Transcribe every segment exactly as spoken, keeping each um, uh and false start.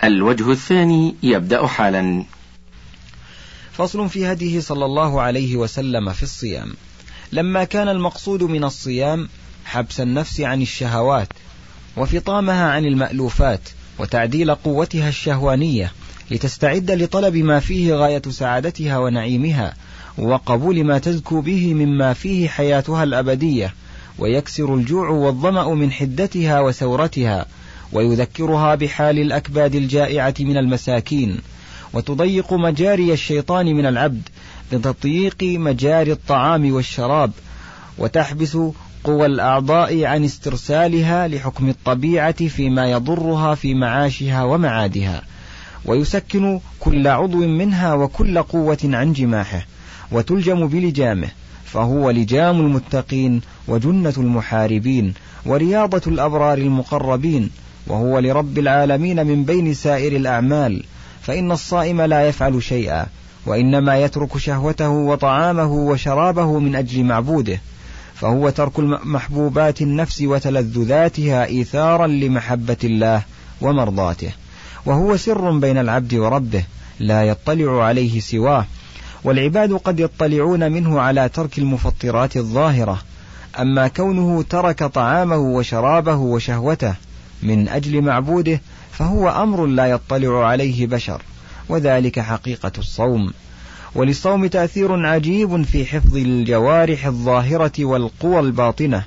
الوجه الثاني يبدأ حالا. فصل في هديه صلى الله عليه وسلم في الصيام. لما كان المقصود من الصيام حبس النفس عن الشهوات وفطامها عن المألوفات وتعديل قوتها الشهوانية لتستعد لطلب ما فيه غاية سعادتها ونعيمها وقبول ما تزكو به مما فيه حياتها الأبدية، ويكسر الجوع والظمأ من حدتها وسورتها، ويذكرها بحال الأكباد الجائعة من المساكين، وتضيق مجاري الشيطان من العبد بتضييق مجاري الطعام والشراب، وتحبس قوى الأعضاء عن استرسالها لحكم الطبيعة فيما يضرها في معاشها ومعادها، ويسكن كل عضو منها وكل قوة عن جماحه، وتلجم بلجامه، فهو لجام المتقين وجنة المحاربين ورياضة الأبرار المقربين، وهو لرب العالمين من بين سائر الأعمال. فإن الصائم لا يفعل شيئا، وإنما يترك شهوته وطعامه وشرابه من أجل معبوده، فهو ترك محبوبات النفس وتلذذاتها إيثارا لمحبة الله ومرضاته، وهو سر بين العبد وربه لا يطلع عليه سواه، والعباد قد يطلعون منه على ترك المفطرات الظاهرة. أما كونه ترك طعامه وشرابه وشهوته من أجل معبوده فهو أمر لا يطلع عليه بشر، وذلك حقيقة الصوم. وللصوم تأثير عجيب في حفظ الجوارح الظاهرة والقوى الباطنة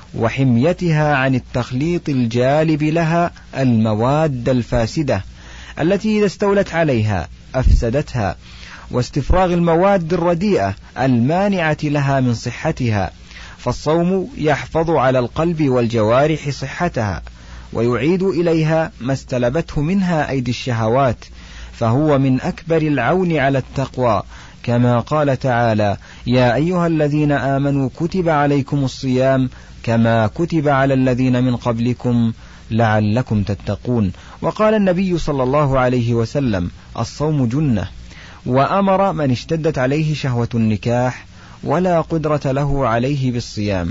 وحميتها عن التخليط الجالب لها المواد الفاسدة التي إذا استولت عليها أفسدتها، واستفراغ المواد الرديئة المانعة لها من صحتها. فالصوم يحفظ على القلب والجوارح صحتها، ويعيد إليها ما استلبته منها أيدي الشهوات، فهو من أكبر العون على التقوى، كما قال تعالى: يا أيها الذين آمنوا كتب عليكم الصيام كما كتب على الذين من قبلكم لعلكم تتقون. وقال النبي صلى الله عليه وسلم: الصوم جنة، وأمر من اشتدت عليه شهوة النكاح ولا قدرة له عليه بالصيام،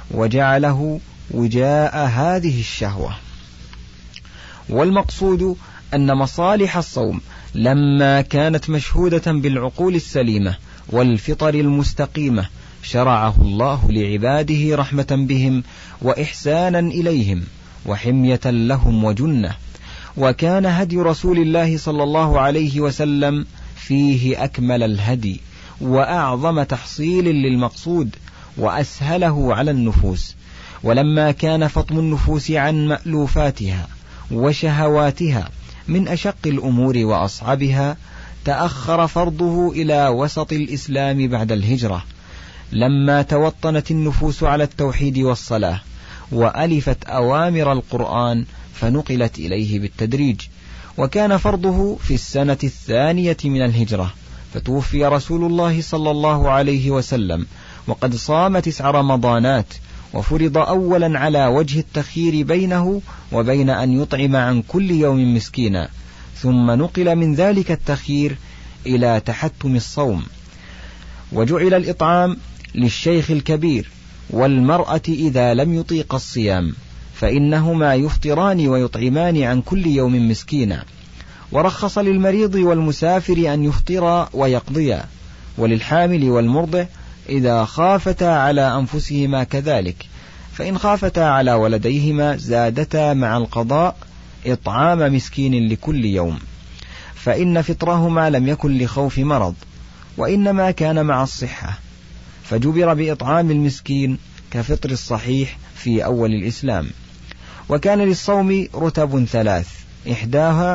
وجعله وجاء هذه الشهوة. والمقصود أن مصالح الصوم لما كانت مشهودة بالعقول السليمة والفطر المستقيمة شرعه الله لعباده رحمة بهم وإحسانا إليهم وحمية لهم وجنة. وكان هدي رسول الله صلى الله عليه وسلم فيه أكمل الهدي وأعظم تحصيل للمقصود وأسهله على النفوس. ولما كان فطم النفوس عن مألوفاتها وشهواتها من أشق الأمور وأصعبها، تأخر فرضه إلى وسط الإسلام بعد الهجرة، لما توطنت النفوس على التوحيد والصلاة وألفت أوامر القرآن فنقلت إليه بالتدريج. وكان فرضه في السنة الثانية من الهجرة، فتوفي رسول الله صلى الله عليه وسلم وقد صام تسع رمضانات، وفرض أولا على وجه التخيير بينه وبين أن يطعم عن كل يوم مسكينا، ثم نقل من ذلك التخيير إلى تحتم الصوم، وجعل الإطعام للشيخ الكبير والمرأة إذا لم يطيق الصيام، فإنهما يفطران ويطعمان عن كل يوم مسكينا. ورخص للمريض والمسافر أن يفطر ويقضيا، وللحامل والمرضع إذا خافتا على أنفسهما كذلك، فإن خافتا على ولديهما زادتا مع القضاء إطعام مسكين لكل يوم، فإن فطرهما لم يكن لخوف مرض، وإنما كان مع الصحة، فجبر بإطعام المسكين كفطر الصحيح في أول الإسلام. وكان للصوم رتب ثلاث: إحداها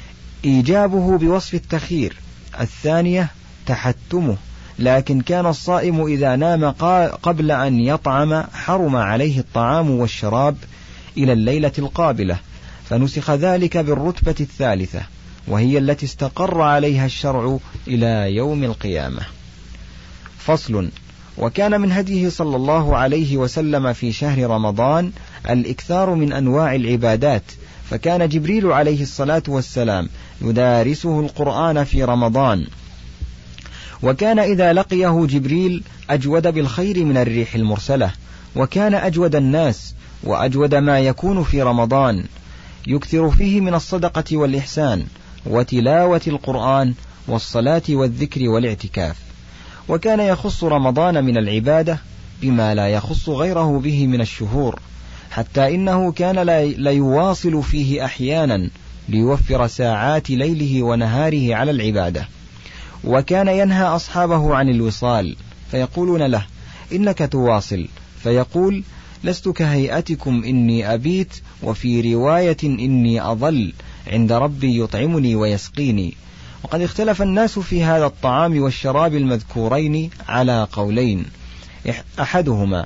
إيجابه بوصف التخيير، الثانية تحتمه، لكن كان الصائم إذا نام قبل أن يطعم حرم عليه الطعام والشراب إلى الليلة القابلة، فنسخ ذلك بالرتبة الثالثة، وهي التي استقر عليها الشرع إلى يوم القيامة. فصل. وكان من هديه صلى الله عليه وسلم في شهر رمضان الإكثار من أنواع العبادات، فكان جبريل عليه الصلاة والسلام يدارسه القرآن في رمضان، وكان إذا لقيه جبريل أجود بالخير من الريح المرسلة، وكان أجود الناس وأجود ما يكون في رمضان، يكثر فيه من الصدقة والإحسان وتلاوة القرآن والصلاة والذكر والاعتكاف. وكان يخص رمضان من العبادة بما لا يخص غيره به من الشهور، حتى إنه كان ليواصل فيه أحيانا ليوفر ساعات ليله ونهاره على العبادة. وكان ينهى أصحابه عن الوصال، فيقولون له: إنك تواصل، فيقول: لست كهيئتكم إني أبيت، وفي رواية: إني أظل عند ربي يطعمني ويسقيني. وقد اختلف الناس في هذا الطعام والشراب المذكورين على قولين: أحدهما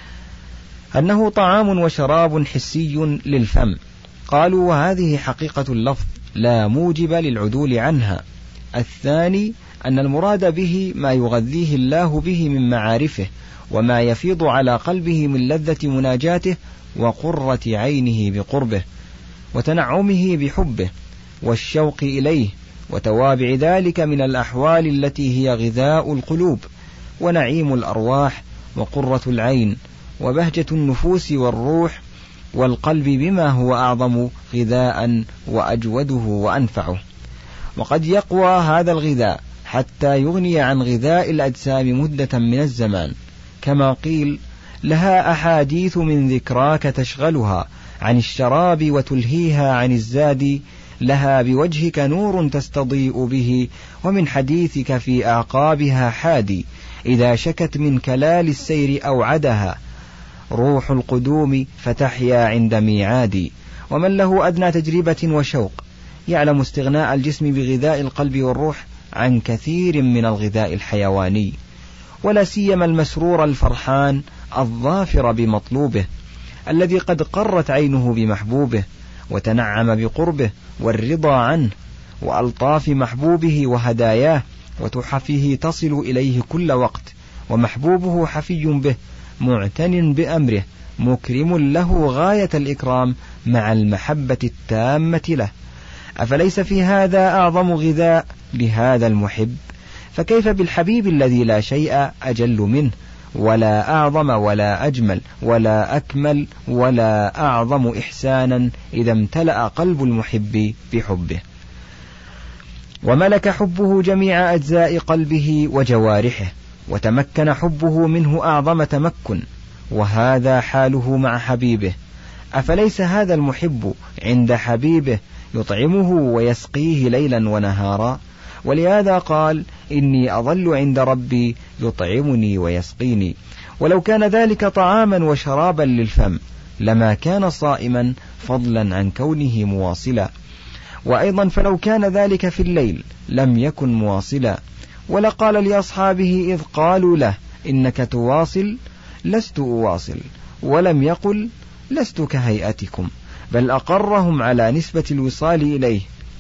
أنه طعام وشراب حسي للفم، قالوا وهذه حقيقة اللفظ لا موجب للعدول عنها. الثاني أن المراد به ما يغذيه الله به من معارفه، وما يفيض على قلبه من لذة مناجاته وقرة عينه بقربه وتنعمه بحبه والشوق إليه، وتوابع ذلك من الأحوال التي هي غذاء القلوب ونعيم الأرواح وقرة العين وبهجة النفوس والروح والقلب، بما هو أعظم غذاء وأجوده وأنفعه. وقد يقوى هذا الغذاء حتى يغني عن غذاء الأجسام مدة من الزمان، كما قيل: لها أحاديث من ذكراك تشغلها عن الشراب وتلهيها عن الزاد، لها بوجهك نور تستضيء به، ومن حديثك في أعقابها حادي، إذا شكت من كلال السير أوعدها روح القدوم فتحيا عند ميعاد. ومن له أدنى تجربة وشوق يعلم استغناء الجسم بغذاء القلب والروح عن كثير من الغذاء الحيواني، ولا سيما المسرور الفرحان الظافر بمطلوبه، الذي قد قرت عينه بمحبوبه وتنعم بقربه والرضا عنه وألطاف محبوبه وهداياه وتحفه تصل إليه كل وقت، ومحبوبه حفي به معتن بأمره مكرم له غاية الإكرام مع المحبة التامة له. أفليس في هذا أعظم غذاء لهذا المحب؟ فكيف بالحبيب الذي لا شيء أجل منه، ولا أعظم ولا أجمل ولا أكمل ولا أعظم إحسانا إذا امتلأ قلب المحب بحبه، وملك حبه جميع أجزاء قلبه وجوارحه، وتمكن حبه منه أعظم تمكن، وهذا حاله مع حبيبه. أفليس هذا المحب عند حبيبه يطعمه ويسقيه ليلا ونهارا؟ ولهذا قال: إني أظل عند ربي يطعمني ويسقيني. ولو كان ذلك طعاما وشرابا للفم لما كان صائما، فضلا عن كونه مواصلا. وأيضا فلو كان ذلك في الليل لم يكن مواصلا. ولقال لأصحابه إذ قالوا له: إنك تواصل، لست أواصل، ولم يقل لست كهيئتكم، بل أقرهم على نسبة الوصال إليه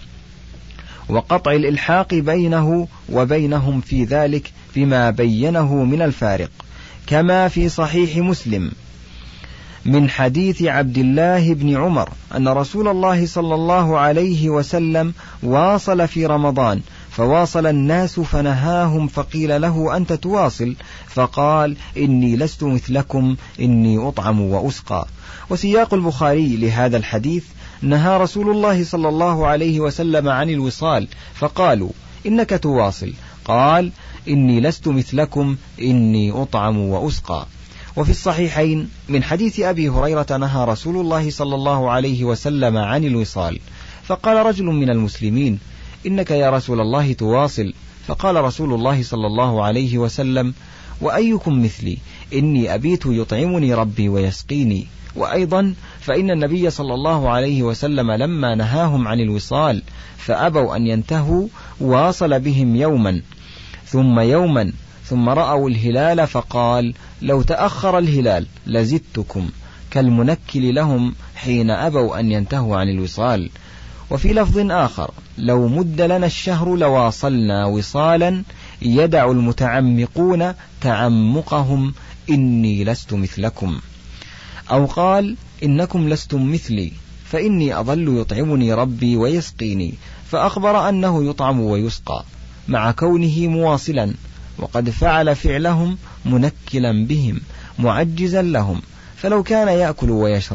وقطع الإلحاق بينه وبينهم في ذلك بما بينه من الفارق، كما في صحيح مسلم من حديث عبد الله بن عمر أن رسول الله صلى الله عليه وسلم واصل في رمضان، فواصل الناس فنهاهم، فقيل له: أنت تواصل؟ فقال: إني لست مثلكم، إني أطعم وأسقى. وسياق البخاري لهذا الحديث: نهى رسول الله صلى الله عليه وسلم عن الوصال، فقالوا: إنك تواصل؟ قال: إني لست مثلكم، إني أطعم وأسقى. وفي الصحيحين من حديث أبي هريرة: نهى رسول الله صلى الله عليه وسلم عن الوصال، فقال رجل من المسلمين: إنك يا رسول الله تواصل؟ فقال رسول الله صلى الله عليه وسلم: وأيكم مثلي؟ إني أبيت يطعمني ربي ويسقيني. وأيضا فإن النبي صلى الله عليه وسلم لما نهاهم عن الوصال فأبوا أن ينتهوا، واصل بهم يوما ثم يوما ثم رأوا الهلال، فقال: لو تأخر الهلال لزدتكم، كالمنكل لهم حين أبوا أن ينتهوا عن الوصال. وفي لفظ آخر: لو مد لنا الشهر لواصلنا وصالا يدع المتعمقون تعمقهم، إني لست مثلكم. أو قال: إنكم لستم مثلي، فإني أظل يطعمني ربي ويسقيني، فأخبر أنه يطعم ويسقى مع كونه مواصلا، وقد فعل فعلهم منكلا بهم معجزا لهم، فلو كان يأكل ويشرب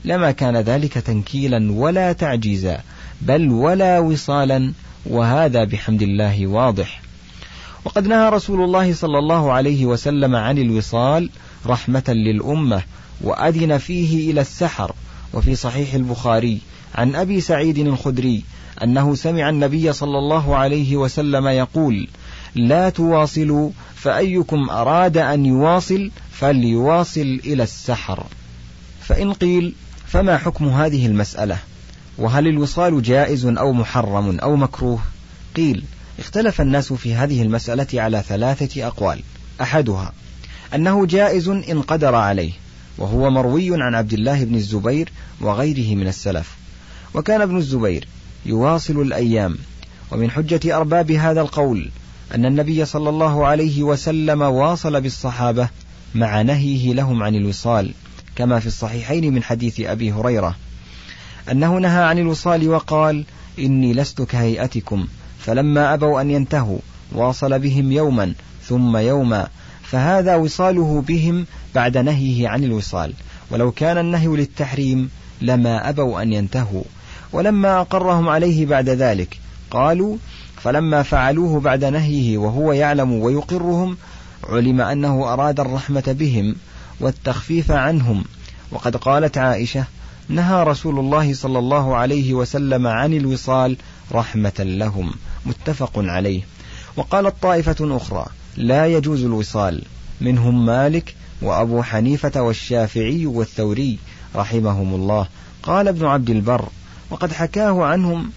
لما كان ذلك تنكيلا ولا تعجيزا، بل ولا وصالا، وهذا بحمد الله واضح. وقد نهى رسول الله صلى الله عليه وسلم عن الوصال رحمة للأمة، وأذن فيه إلى السحر. وفي صحيح البخاري عن أبي سعيد الخدري أنه سمع النبي صلى الله عليه وسلم يقول: لا تواصلوا، فأيكم أراد أن يواصل فليواصل إلى السحر. فإن قيل: فما حكم هذه المسألة؟ وهل الوصال جائز أو محرم أو مكروه؟ قيل: اختلف الناس في هذه المسألة على ثلاثة أقوال. أحدها أنه جائز إن قدر عليه، وهو مروي عن عبد الله بن الزبير وغيره من السلف. وكان ابن الزبير يواصل الأيام. ومن حجة أرباب هذا القول أن النبي صلى الله عليه وسلم واصل بالصحابة مع نهيه لهم عن الوصال، كما في الصحيحين من حديث أبي هريرة أنه نهى عن الوصال وقال: إني لست كهيئتكم، فلما أبوا أن ينتهوا واصل بهم يوما ثم يوما، فهذا وصاله بهم بعد نهيه عن الوصال، ولو كان النهي للتحريم لما أبوا أن ينتهوا. ولما أقرهم عليه بعد ذلك قالوا: فلما فعلوه بعد نهيه وهو يعلم ويقرهم، علم أنه أراد الرحمة بهم والتخفيف عنهم. وقد قالت عائشة: نهى رسول الله صلى الله عليه وسلم عن الوصال رحمة لهم، متفق عليه. وقالت طائفة أخرى: لا يجوز الوصال، منهم مالك وأبو حنيفة والشافعي والثوري رحمهم الله. قال ابن عبد البر: وقد حكاه عنهم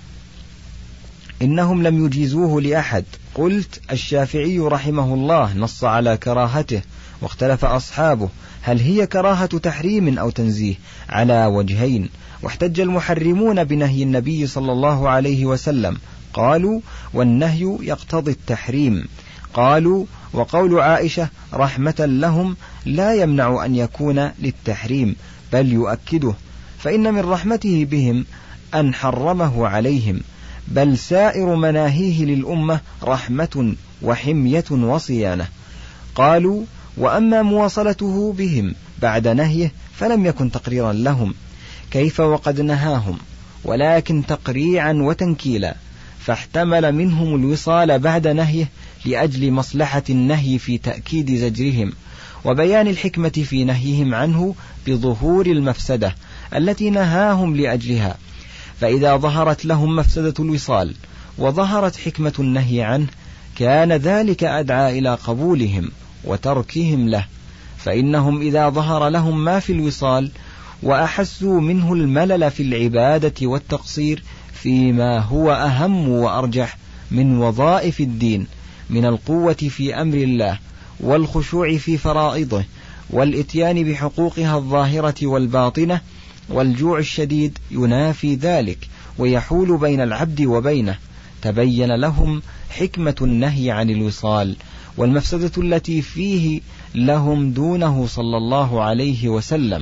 إنهم لم يجيزوه لأحد. قلت: الشافعي رحمه الله نص على كراهته، واختلف أصحابه هل هي كراهة تحريم أو تنزيه، على وجهين. واحتج المحرمون بنهي النبي صلى الله عليه وسلم، قالوا: والنهي يقتضي التحريم. قالوا: وقول عائشة رحمة لهم لا يمنع أن يكون للتحريم، بل يؤكده، فإن من رحمته بهم أن حرمه عليهم، بل سائر مناهيه للأمة رحمة وحمية وصيانة. قالوا: وأما مواصلته بهم بعد نهيه فلم يكن تقريرا لهم، كيف وقد نهاهم، ولكن تقريعا وتنكيلا، فاحتمل منهم الوصال بعد نهيه لأجل مصلحة النهي في تأكيد زجرهم، وبيان الحكمة في نهيهم عنه بظهور المفسدة التي نهاهم لأجلها. فإذا ظهرت لهم مفسدة الوصال وظهرت حكمة النهي عنه، كان ذلك أدعى إلى قبولهم وتركهم له. فإنهم إذا ظهر لهم ما في الوصال وأحسوا منه الملل في العبادة والتقصير فيما هو أهم وأرجح من وظائف الدين، من القوة في أمر الله والخشوع في فرائضه والإتيان بحقوقها الظاهرة والباطنة، والجوع الشديد ينافي ذلك ويحول بين العبد وبينه، تبين لهم حكمة النهي عن الوصال والمفسدة التي فيه لهم دونه صلى الله عليه وسلم.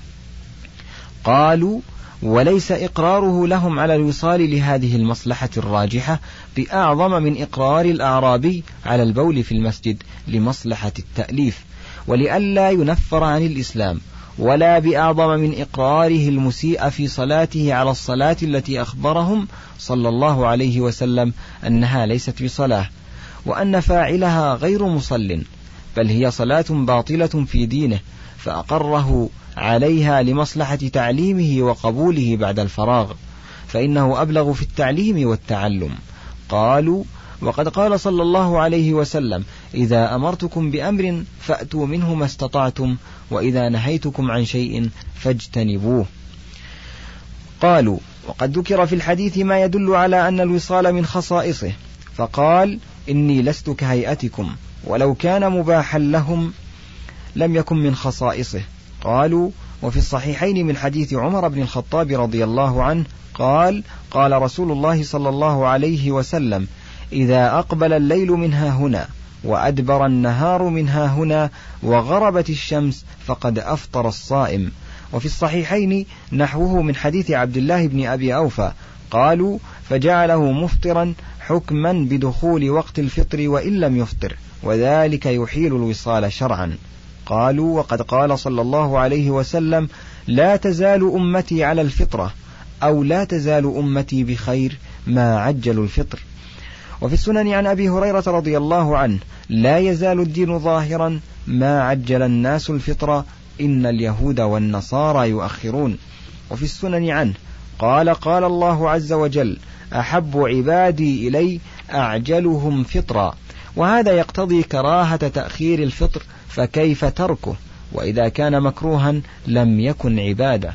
قالوا: وليس إقراره لهم على الوصال لهذه المصلحة الراجحة بأعظم من إقرار الأعرابي على البول في المسجد لمصلحة التأليف ولئلا ينفر عن الإسلام، ولا بأعظم من إقراره المسيء في صلاته على الصلاة التي أخبرهم صلى الله عليه وسلم أنها ليست بصلاة، وأن فاعلها غير مصل، بل هي صلاة باطلة في دينه، فأقره عليها لمصلحة تعليمه وقبوله بعد الفراغ، فإنه أبلغ في التعليم والتعلم. قالوا: وقد قال صلى الله عليه وسلم: إذا أمرتكم بأمر فأتوا منه ما استطعتم، وإذا نهيتكم عن شيء فاجتنبوه. قالوا: وقد ذكر في الحديث ما يدل على أن الوصال من خصائصه، فقال: إني لست كهيئتكم، ولو كان مباحا لهم لم يكن من خصائصه. قالوا: وفي الصحيحين من حديث عمر بن الخطاب رضي الله عنه قال: قال رسول الله صلى الله عليه وسلم: إذا أقبل الليل منها هنا وأدبر النهار منها هنا وغربت الشمس فقد أفطر الصائم. وفي الصحيحين نحوه من حديث عبد الله بن أبي أوفى قالوا: فجعله مفطرا حكما بدخول وقت الفطر وإن لم يفطر، وذلك يحيل الوصال شرعا. قالوا: وقد قال صلى الله عليه وسلم: لا تزال أمتي على الفطرة، أو لا تزال أمتي بخير ما عجلوا الفطر. وفي السنن عن أبي هريرة رضي الله عنه: لا يزال الدين ظاهرا ما عجل الناس الفطر، إن اليهود والنصارى يؤخرون. وفي السنن عنه قال: قال الله عز وجل: أحب عبادي إلي أعجلهم فطرا. وهذا يقتضي كراهة تأخير الفطر، فكيف تركه؟ وإذا كان مكروها لم يكن عبادة،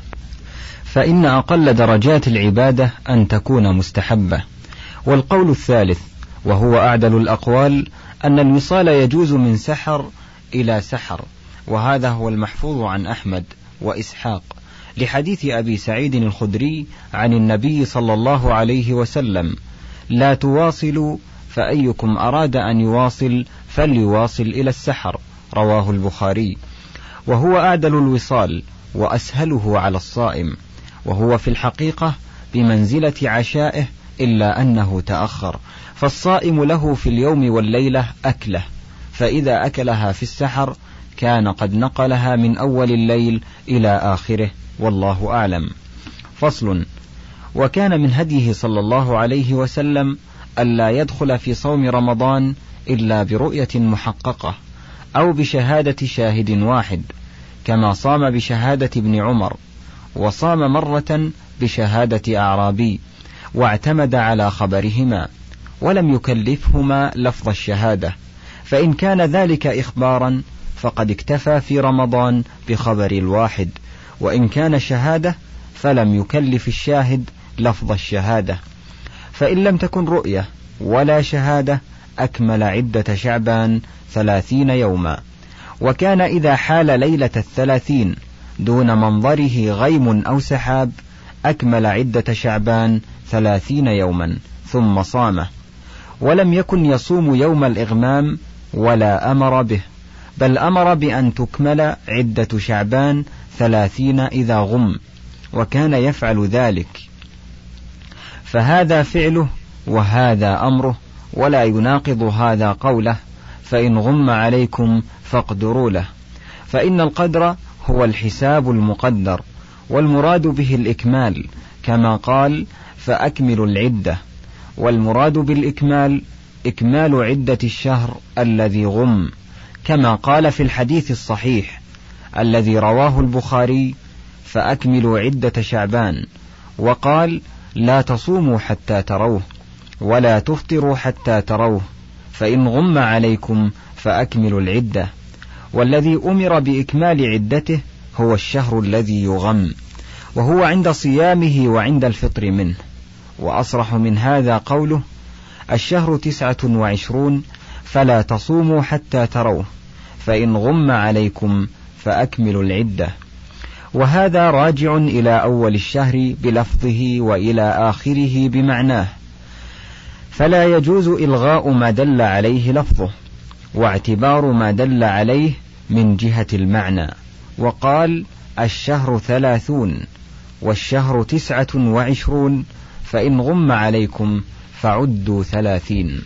فإن أقل درجات العبادة أن تكون مستحبة. والقول الثالث وهو أعدل الأقوال أن الوصال يجوز من سحر إلى سحر، وهذا هو المحفوظ عن أحمد وإسحاق لحديث أبي سعيد الخدري عن النبي صلى الله عليه وسلم: لا تواصلوا، فأيكم أراد أن يواصل فليواصل إلى السحر، رواه البخاري. وهو أعدل الوصال وأسهله على الصائم، وهو في الحقيقة بمنزلة عشائه إلا أنه تأخر، فالصائم له في اليوم والليلة أكله، فإذا أكلها في السحر كان قد نقلها من أول الليل إلى آخره، والله أعلم. فصل. وكان من هديه صلى الله عليه وسلم ألا يدخل في صوم رمضان إلا برؤية محققة أو بشهادة شاهد واحد، كما صام بشهادة ابن عمر، وصام مرة بشهادة أعرابي، واعتمد على خبرهما ولم يكلفهما لفظ الشهادة، فإن كان ذلك إخبارا فقد اكتفى في رمضان بخبر الواحد، وإن كان شهادة فلم يكلف الشاهد لفظ الشهادة. فإن لم تكن رؤية ولا شهادة أكمل عدة شعبان ثلاثين يوما. وكان إذا حال ليلة الثلاثين دون منظره غيم أو سحاب أكمل عدة شعبان ثلاثين يوما ثم صامه، ولم يكن يصوم يوم الإغمام ولا أمر به، بل أمر بأن تكمل عدة شعبان ثلاثين إذا غم، وكان يفعل ذلك. فهذا فعله وهذا أمره، ولا يناقض هذا قوله: فإن غم عليكم فاقدروا له، فإن القدر هو الحساب المقدر، والمراد به الإكمال، كما قال: فأكملوا العدة. والمراد بالإكمال إكمال عدة الشهر الذي غم، كما قال في الحديث الصحيح الذي رواه البخاري: فأكملوا عدة شعبان. وقال: لا تصوموا حتى تروه، ولا تفطروا حتى تروه، فإن غم عليكم فأكملوا العدة. والذي أمر بإكمال عدته هو الشهر الذي يغم، وهو عند صيامه وعند الفطر منه. وأصرح من هذا قوله: الشهر تسعة وعشرون فلا تصوموا حتى تروه، فإن غم عليكم فأكملوا العدة. وهذا راجع إلى أول الشهر بلفظه وإلى آخره بمعناه، فلا يجوز إلغاء ما دل عليه لفظه، واعتبار ما دل عليه من جهة المعنى. وقال: الشهر ثلاثون والشهر تسعة وعشرون، فإن غم عليكم فعدوا ثلاثين.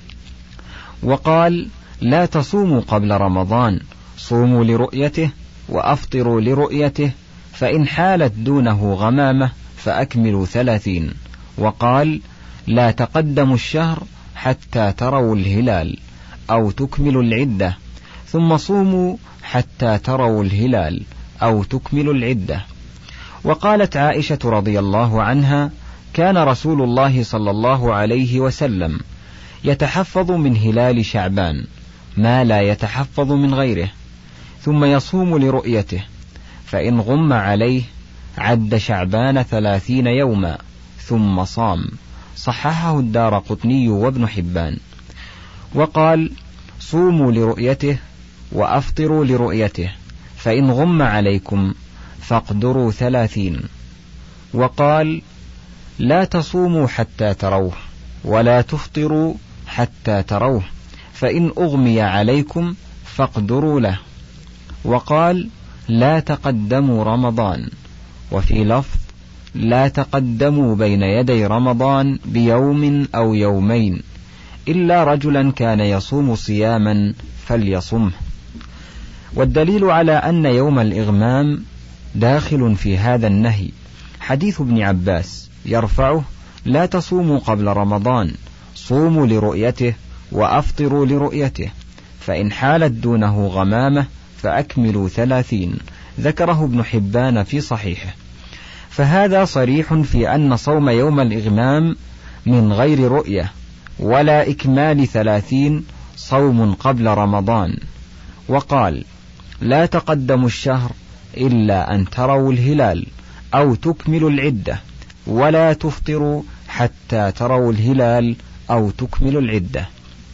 وقال: لا تصوموا قبل رمضان، صوموا لرؤيته وأفطروا لرؤيته، فإن حالت دونه غمامة فأكملوا ثلاثين. وقال: لا تقدموا الشهر حتى تروا الهلال، أو تكملوا العدة، ثم صوموا حتى تروا الهلال، أو تكملوا العدة. وقالت عائشة رضي الله عنها: كان رسول الله صلى الله عليه وسلم يتحفظ من هلال شعبان ما لا يتحفظ من غيره، ثم يصوم لرؤيته، فإن غم عليه عد شعبان ثلاثين يوما ثم صام. صححه الدارقطني وابن حبان. وقال: صوموا لرؤيته وأفطروا لرؤيته، فإن غم عليكم فاقدروا ثلاثين. وقال: لا تصوموا حتى تروه، ولا تفطروا حتى تروه، فإن أغمي عليكم فاقدروا له. وقال: لا تقدموا رمضان. وفي لفظ: لا تقدموا بين يدي رمضان بيوم أو يومين، إلا رجلا كان يصوم صياما فليصمه. والدليل على أن يوم الإغمام داخل في هذا النهي حديث ابن عباس يرفعه: لا تصوموا قبل رمضان، صوموا لرؤيته وأفطروا لرؤيته، فإن حالت دونه غمامة فأكملوا ثلاثين. ذكره ابن حبان في صحيحه. فهذا صريح في أن صوم يوم الإغمام من غير رؤية ولا إكمال ثلاثين صوم قبل رمضان. وقال: لا تقدموا الشهر إلا أن تروا الهلال أو تكملوا العدة، ولا تفطروا حتى تروا الهلال أو تكملوا العدة.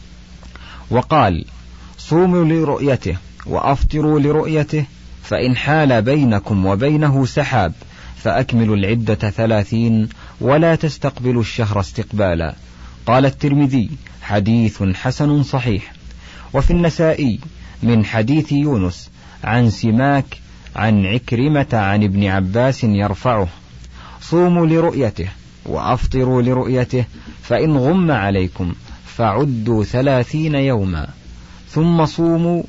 وقال: صوموا لرؤيته وأفطروا لرؤيته، فإن حال بينكم وبينه سحاب فأكملوا العدة ثلاثين، ولا تستقبلوا الشهر استقبالا. قال الترمذي: حديث حسن صحيح. وفي النسائي من حديث يونس عن سماك عن عكرمة عن ابن عباس يرفعه: صوموا لرؤيته وأفطروا لرؤيته، فإن غم عليكم فعدوا ثلاثين يوما، ثم صوموا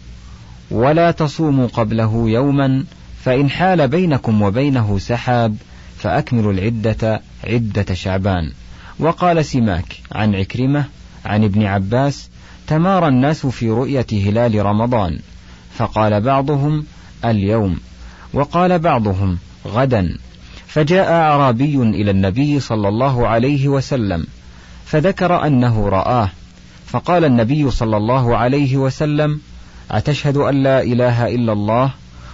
ولا تصوموا قبله يوما، فإن حال بينكم وبينه سحاب فأكملوا العدة عدة شعبان. وقال سماك عن عكرمة عن ابن عباس: تمارى الناس في رؤية هلال رمضان، فقال بعضهم: اليوم، وقال بعضهم: غدا. فجاء أعرابي إلى النبي صلى الله عليه وسلم فذكر أنه رآه، فقال النبي صلى الله عليه وسلم: أتشهد أن لا إله إلا الله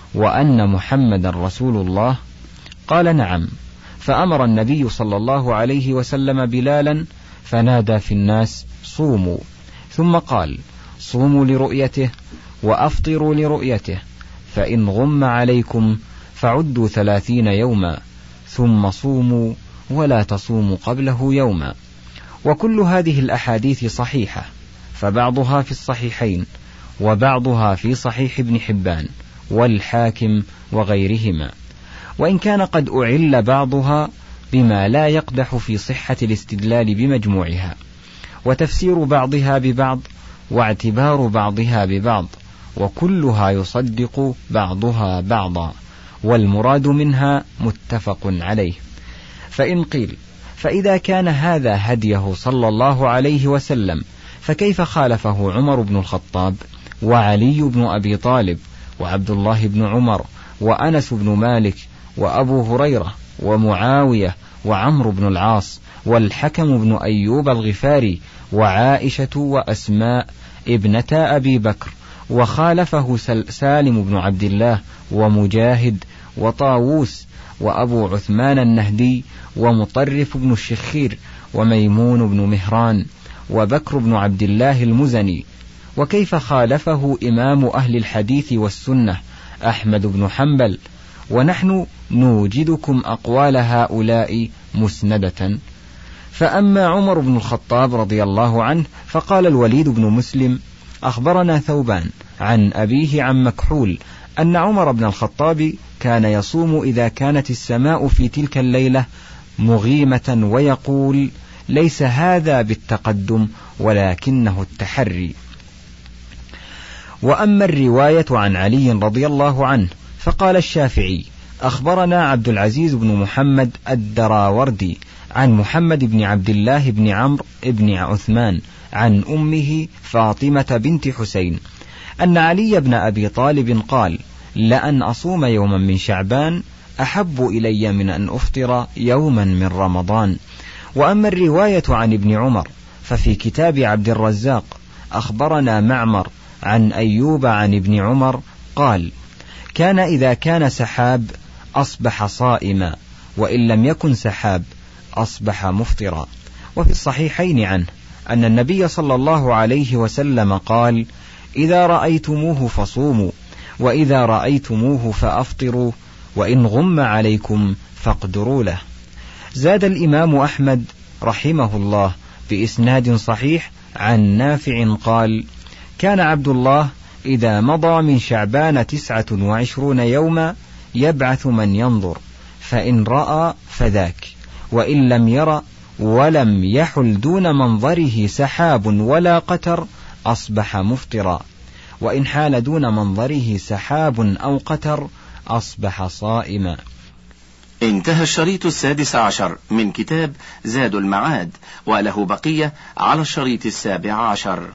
وأن محمدا رسول الله؟ قال: نعم. فأمر النبي صلى الله عليه وسلم بلالا فنادى في الناس: صوموا. ثم قال: صوموا لرؤيته وأفطروا لرؤيته، فإن غم عليكم فعدوا ثلاثين يوما، ثم صوموا ولا تصوموا قبله يوما. وكل هذه الأحاديث صحيحة، فبعضها في الصحيحين وبعضها في صحيح ابن حبان والحاكم وغيرهما، وإن كان قد أعل بعضها بما لا يقدح في صحة الاستدلال بمجموعها، وتفسير بعضها ببعض واعتبار بعضها ببعض، وكلها يصدق بعضها بعضا، والمراد منها متفق عليه. فإن قيل: فإذا كان هذا هديه صلى الله عليه وسلم، فكيف خالفه عمر بن الخطاب وعلي بن أبي طالب وعبد الله بن عمر وأنس بن مالك وأبو هريرة ومعاوية وعمرو بن العاص والحكم بن أيوب الغفاري وعائشة وأسماء ابنتا أبي بكر، وخالفه سالم بن عبد الله ومجاهد وطاووس وأبو عثمان النهدي ومطرف بن الشخير وميمون بن مهران وبكر بن عبد الله المزني؟ وكيف خالفه إمام أهل الحديث والسنة أحمد بن حنبل؟ ونحن نوجدكم أقوال هؤلاء مسندة. فأما عمر بن الخطاب رضي الله عنه فقال الوليد بن مسلم: أخبرنا ثوبان عن أبيه عن مكحول أن عمر بن الخطاب كان يصوم إذا كانت السماء في تلك الليلة مغيمة، ويقول: ليس هذا بالتقدم ولكنه التحري. وأما الرواية عن علي رضي الله عنه فقال الشافعي: أخبرنا عبد العزيز بن محمد الدراوردي عن محمد بن عبد الله بن عمرو بن عثمان عن أمه فاطمة بنت حسين أن علي بن أبي طالب قال: لأن أصوم يوما من شعبان أحب إلي من أن أفطر يوما من رمضان. وأما الرواية عن ابن عمر ففي كتاب عبد الرزاق أخبرنا معمر عن أيوب عن ابن عمر قال: كان إذا كان سحاب أصبح صائما، وإن لم يكن سحاب أصبح مفطرا. وفي الصحيحين عنه أن النبي صلى الله عليه وسلم قال: إذا رأيتموه فصوموا، وإذا رأيتموه فأفطروا، وإن غم عليكم فاقدروا له. زاد الإمام أحمد رحمه الله بإسناد صحيح عن نافع قال: كان عبد الله إذا مضى من شعبان تسعة وعشرون يوما يبعث من ينظر، فإن رأى فذاك، وإن لم يرى ولم يحل دون منظره سحاب ولا قتر أصبح مفطرا، وإن حال دون منظره سحاب أو قتر أصبح صائما. انتهى الشريط السادس عشر من كتاب زاد المعاد، وله بقية على الشريط السابع عشر.